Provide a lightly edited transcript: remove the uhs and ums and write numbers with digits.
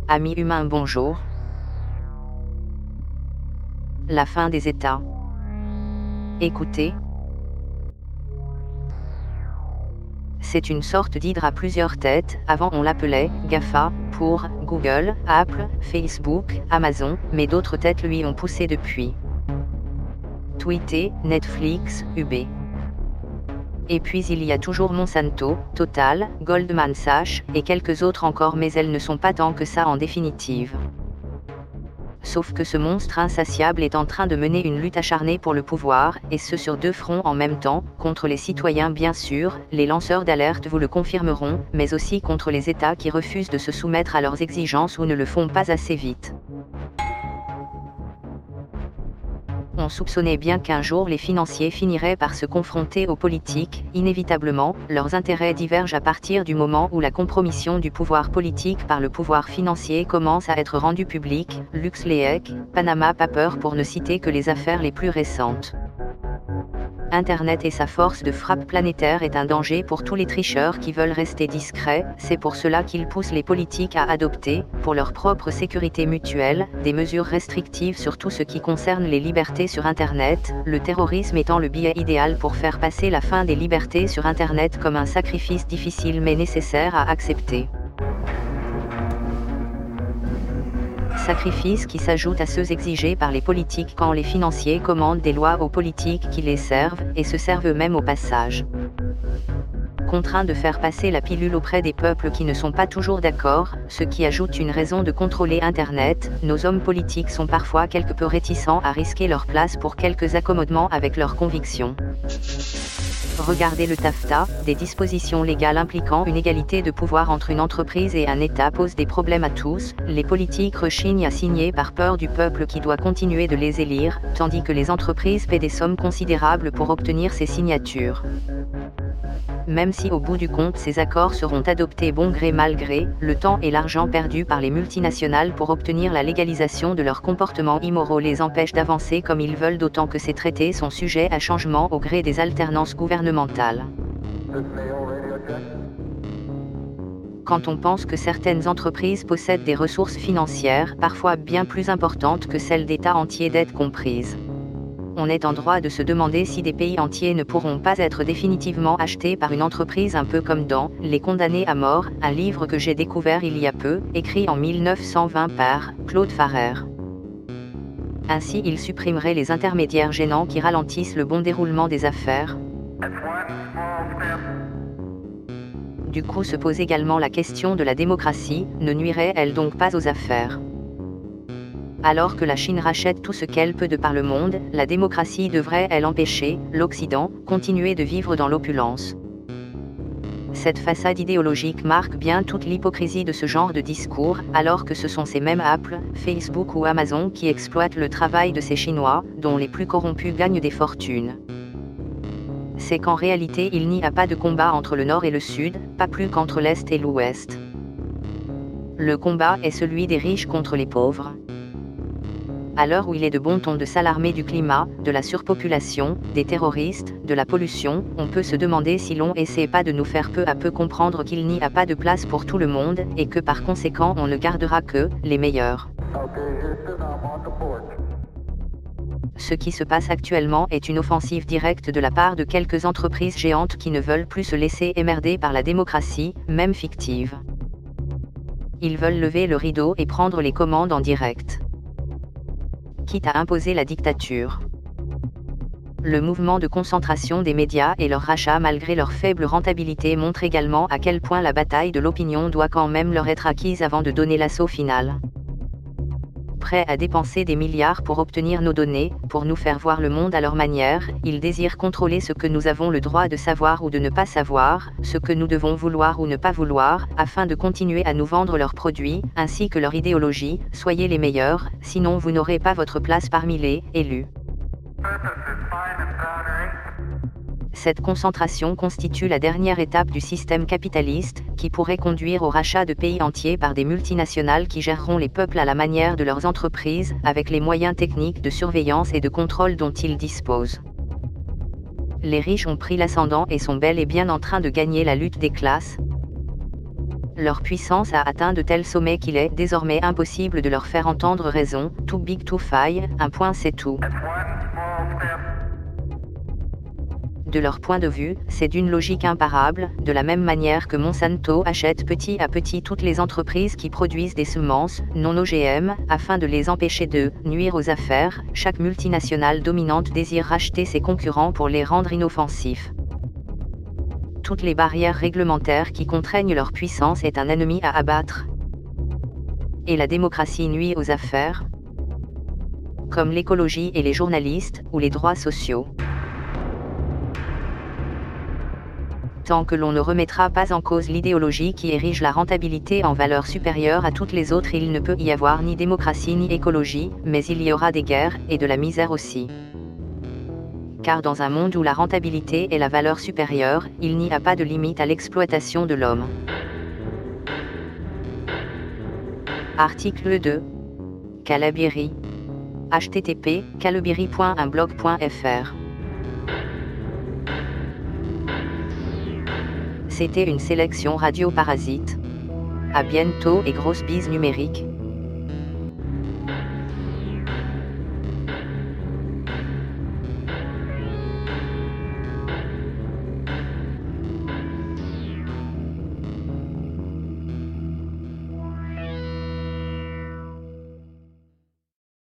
Amis humains, bonjour. La fin des États. Écoutez. C'est une sorte d'hydre à plusieurs têtes. Avant on l'appelait GAFA, pour Google, Apple, Facebook, Amazon, mais d'autres têtes lui ont poussé depuis. Twitter, Netflix, UB. Et puis il y a toujours Monsanto, Total, Goldman Sachs, et quelques autres encore, mais elles ne sont pas tant que ça en définitive. Sauf que ce monstre insatiable est en train de mener une lutte acharnée pour le pouvoir, et ce sur deux fronts en même temps, contre les citoyens bien sûr, les lanceurs d'alerte vous le confirmeront, mais aussi contre les États qui refusent de se soumettre à leurs exigences ou ne le font pas assez vite. On soupçonnait bien qu'un jour les financiers finiraient par se confronter aux politiques. Inévitablement, leurs intérêts divergent à partir du moment où la compromission du pouvoir politique par le pouvoir financier commence à être rendue publique. LuxLeak, Panama Papers pour ne citer que les affaires les plus récentes. Internet et sa force de frappe planétaire est un danger pour tous les tricheurs qui veulent rester discrets. C'est pour cela qu'ils poussent les politiques à adopter, pour leur propre sécurité mutuelle, des mesures restrictives sur tout ce qui concerne les libertés sur Internet, le terrorisme étant le biais idéal pour faire passer la fin des libertés sur Internet comme un sacrifice difficile mais nécessaire à accepter. Sacrifices qui s'ajoutent à ceux exigés par les politiques quand les financiers commandent des lois aux politiques qui les servent, et se servent eux-mêmes au passage. Contraints de faire passer la pilule auprès des peuples qui ne sont pas toujours d'accord, ce qui ajoute une raison de contrôler Internet, nos hommes politiques sont parfois quelque peu réticents à risquer leur place pour quelques accommodements avec leurs convictions. Regardez le TAFTA, des dispositions légales impliquant une égalité de pouvoir entre une entreprise et un État posent des problèmes à tous, les politiques rechignent à signer par peur du peuple qui doit continuer de les élire, tandis que les entreprises paient des sommes considérables pour obtenir ces signatures. Même si au bout du compte ces accords seront adoptés bon gré mal gré, le temps et l'argent perdus par les multinationales pour obtenir la légalisation de leurs comportements immoraux les empêchent d'avancer comme ils veulent, d'autant que ces traités sont sujets à changement au gré des alternances gouvernementales. Quand on pense que certaines entreprises possèdent des ressources financières parfois bien plus importantes que celles d'États entiers, dettes comprises, on est en droit de se demander si des pays entiers ne pourront pas être définitivement achetés par une entreprise, un peu comme dans « Les condamnés à mort », un livre que j'ai découvert il y a peu, écrit en 1920 par Claude Farrer. Ainsi il supprimerait les intermédiaires gênants qui ralentissent le bon déroulement des affaires. Du coup se pose également la question de la démocratie, ne nuirait-elle donc pas aux affaires ? Alors que la Chine rachète tout ce qu'elle peut de par le monde, la démocratie devrait-elle empêcher l'Occident continuer de vivre dans l'opulence ? Cette façade idéologique marque bien toute l'hypocrisie de ce genre de discours, alors que ce sont ces mêmes Apple, Facebook ou Amazon qui exploitent le travail de ces Chinois, dont les plus corrompus gagnent des fortunes. C'est qu'en réalité il n'y a pas de combat entre le Nord et le Sud, pas plus qu'entre l'Est et l'Ouest. Le combat est celui des riches contre les pauvres. À l'heure où il est de bon ton de s'alarmer du climat, de la surpopulation, des terroristes, de la pollution, on peut se demander si l'on essaie pas de nous faire peu à peu comprendre qu'il n'y a pas de place pour tout le monde, et que par conséquent on ne gardera que les meilleurs. Ce qui se passe actuellement est une offensive directe de la part de quelques entreprises géantes qui ne veulent plus se laisser émerder par la démocratie, même fictive. Ils veulent lever le rideau et prendre les commandes en direct, quitte à imposer la dictature. Le mouvement de concentration des médias et leur rachat malgré leur faible rentabilité montre également à quel point la bataille de l'opinion doit quand même leur être acquise avant de donner l'assaut final. Prêts à dépenser des milliards pour obtenir nos données, pour nous faire voir le monde à leur manière, ils désirent contrôler ce que nous avons le droit de savoir ou de ne pas savoir, ce que nous devons vouloir ou ne pas vouloir, afin de continuer à nous vendre leurs produits, ainsi que leur idéologie. Soyez les meilleurs, sinon vous n'aurez pas votre place parmi les élus. Cette concentration constitue la dernière étape du système capitaliste, qui pourrait conduire au rachat de pays entiers par des multinationales qui géreront les peuples à la manière de leurs entreprises, avec les moyens techniques de surveillance et de contrôle dont ils disposent. Les riches ont pris l'ascendant et sont bel et bien en train de gagner la lutte des classes. Leur puissance a atteint de tels sommets qu'il est désormais impossible de leur faire entendre raison. Too big to fail, un point c'est tout. De leur point de vue, c'est d'une logique imparable, de la même manière que Monsanto achète petit à petit toutes les entreprises qui produisent des semences, non OGM, afin de les empêcher de nuire aux affaires. Chaque multinationale dominante désire racheter ses concurrents pour les rendre inoffensifs. Toutes les barrières réglementaires qui contraignent leur puissance est un ennemi à abattre. Et la démocratie nuit aux affaires, comme l'écologie et les journalistes, ou les droits sociaux. Tant que l'on ne remettra pas en cause l'idéologie qui érige la rentabilité en valeur supérieure à toutes les autres, il ne peut y avoir ni démocratie ni écologie, mais il y aura des guerres, et de la misère aussi. Car dans un monde où la rentabilité est la valeur supérieure, il n'y a pas de limite à l'exploitation de l'homme. Article 2. Calabiri. http://calabiri.unblog.fr. C'était une sélection Radio Parasite. À bientôt et grosse bise numérique.